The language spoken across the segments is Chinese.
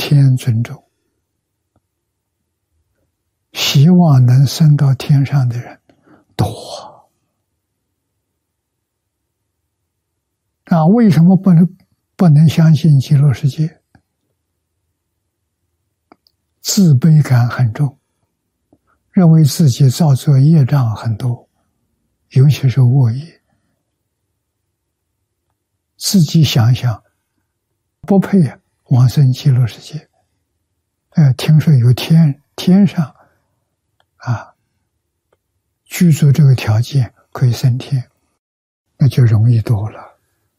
天尊重，希望能升到天上的人多。为什么不能相信极乐世界？自卑感很重，认为自己造作业障很多，尤其是恶业。自己想想，不配往生极乐世界。听说有天上居住这个条件可以升天，那就容易多了。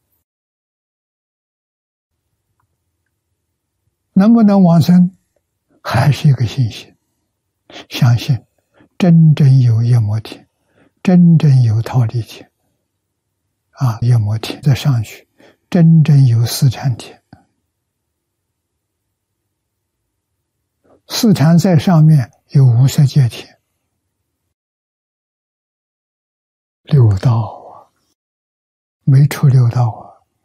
能不能往生，还是一个信心，相信真正有夜摩天，真正有忉利天，夜摩天再上去，真正有四禅天，四禅在上面有无色界天，六道没出六道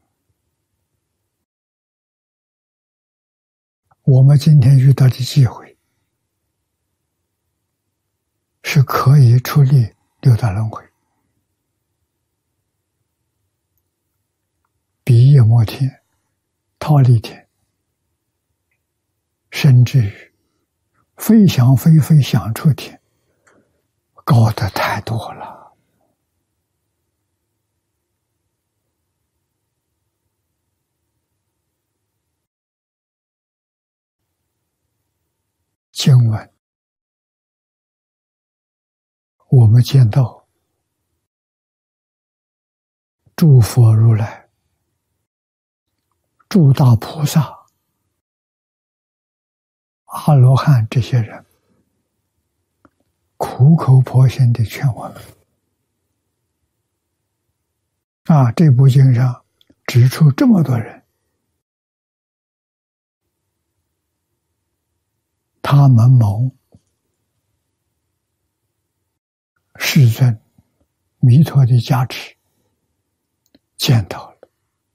我们今天遇到的机会，是可以出离六道轮回，比夜摩天、忉利天，甚至于非想非非想处天，高得太多了。经文我们见到诸佛如来、诸大菩萨、阿罗汉这些人苦口婆心地劝我们。这部经上指出这么多人，他们蒙世尊弥陀的加持，见到了，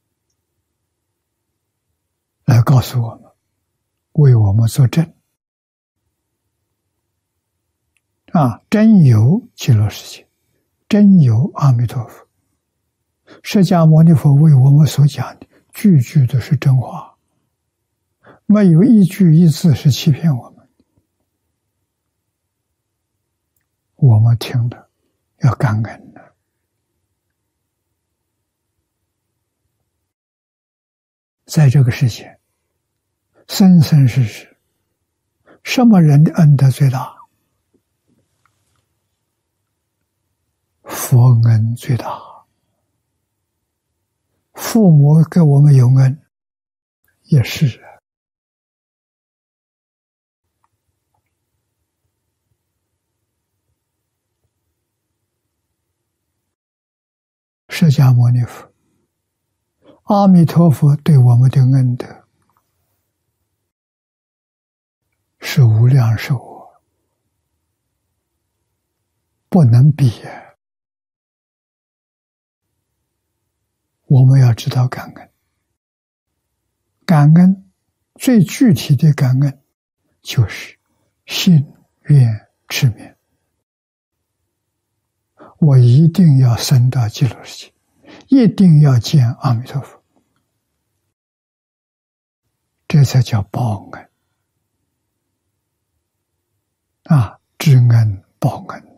来告诉我们，为我们作证。真有极乐世界，真有阿弥陀佛。释迦牟尼佛为我们所讲的句句都是真话，没有一句一字是欺骗我们。我们听了要感恩的。在这个世界，生生世世，什么人的恩德最大？佛恩最大。父母给我们有恩，也是。释迦牟尼佛、阿弥陀佛对我们的恩德是无量寿，不能比。我们要知道感恩，感恩最具体的感恩就是信愿持名。我一定要升到极乐世界，一定要见阿弥陀佛，这才叫报恩知恩报恩。